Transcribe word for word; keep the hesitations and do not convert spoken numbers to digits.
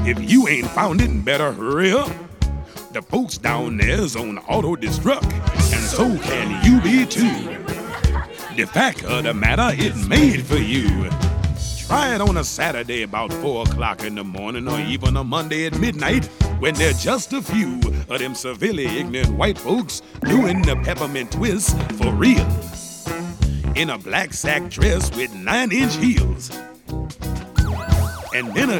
If you ain't found it, better hurry up. The folks down there's on auto destruct, and so can you be too. The fact of the matter, it's made for you. Try it on a Saturday about four o'clock in the morning, or even a Monday at midnight, when there's just a few of them severely ignorant white folks doing the peppermint twist for real. In a black sack dress with nine-inch heels. And then a